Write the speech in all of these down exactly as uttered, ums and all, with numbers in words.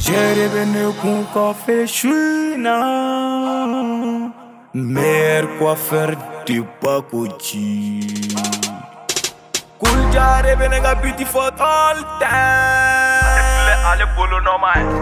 J'ai venu con café chouina. Meilleur coiffeur du Pacochi. Cool jare benega beautiful all time. Allez bolo normal.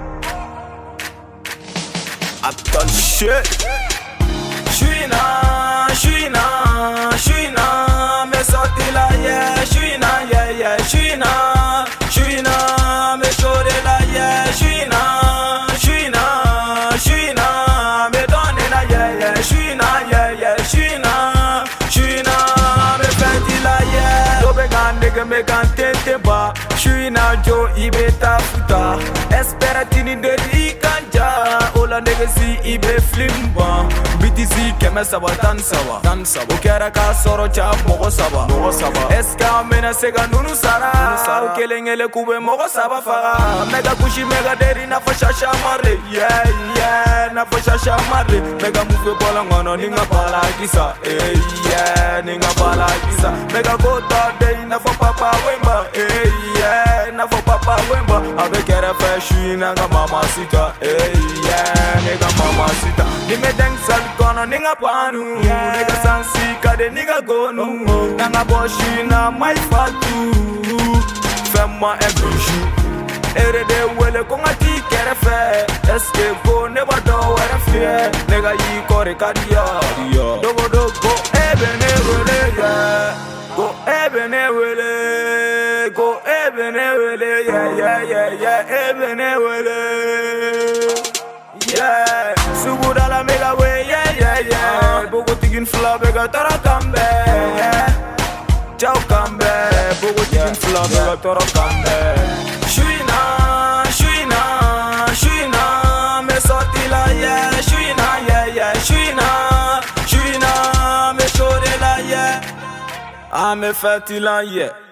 Actual shit. Chouina, chouina, chouina. Me sorti la yeah, chouina, yeah, yeah, chouina. Chouina, me chore la yeah, chouina, chouina, chouina. Me donne la yeah, yeah, chouina, yeah, yeah, chouina, chouina. Me fenti la yeah. Dobe gan nigga me gan tente ba. Chouina jo ibe ta futa. Espera tini de ikanja. Ola nigga si ibe flimba. B T C keme saba tan saba tan saba. O kera ka soro cha mogo saba mogo saba. Eska mena sega nunu sara. O kelengele kube mogo saba faga. Mega kushi mega deri na fasha shamare. Yeah yeah na fasha shamare. Mega move bola ngono ninga bala kisa. Eh yeah ninga bala kisa. Mega go to day na for papa wemba. Eh yeah na for papa wemba. Abe kera fashion na mama sita. Eh yeah nigga mama sita. Ni me deng sal kono ninga panu. Nigga sansi kade nigga gonu. Nanga boshi na my fatu. Fais-moi un bijou. Ere de wele konga ti kere fe. Eske go never do were fie. Nigga yi kore kadia. Dogo dogo ebene wele yeah. Go ebene wele. Go ebene wele yeah yeah yeah yeah ebene wele. Yeah, subuda la mega way, yeah, yeah, yeah. Bogo tigin fla bega tara kambe. Ciao kambe, bogo tigin fla bega tara kambe. Shuina, shuina, shuina, me sorti la yeah, shuina, yeah, yeah, shuina, shuina, me chore la yeah. Ah me fati la yeah.